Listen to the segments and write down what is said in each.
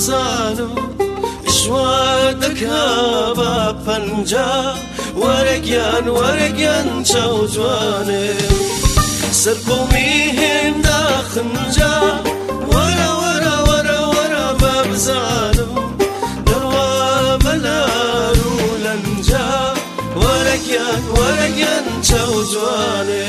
بزانم شوادەکە بە پەنجا وەرەگیان وەرەگیان چاو جوانێ سەرقۆمی هێندا خنجا وەرە وەرە وەرە وەرە بە بزانم دەڕوا بەلار و لەنجا وەرەگیان وەرەگیان چاو جوانێ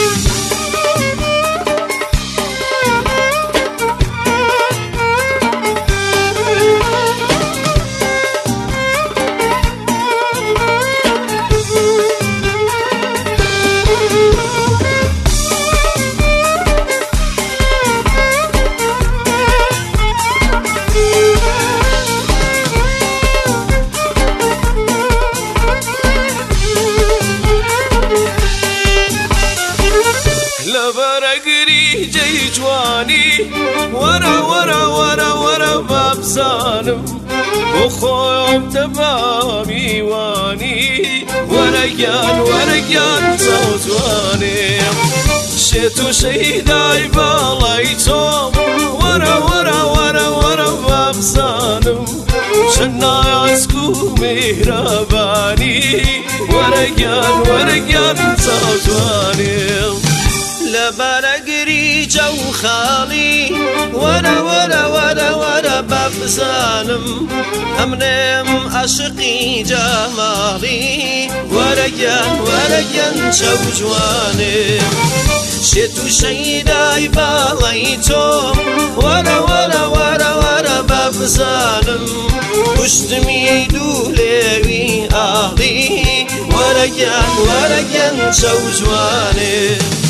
لەبەرەگری جەی جوانی وەرە وەرە وەرە وەرە بابزانم بۆ خۆم تەمامیوانی وەرەگیان وەرەگیان چاو جوانێ شێت و شەیدای باڵای تۆم وەرە وەرە وەرە وەرە بابزانم چەند نازک و میهرەبانی وەرەگیان وەرەگیان چاو جوانێ لەبەرەگری جەو خاڵی وەرە وەرە وەرە وەرە بەبزانم ئەمنێم عاشقی جەماڵی وەرەگیان وەرەگیان چەو جوانێ شێت و شەیدای باڵای تۆم وەرە وەرە وەرە وەرە بەبزانم کوشتمی دوو لێوی ئاڵی وەرەگیان وەرەگیان چەو جوانێ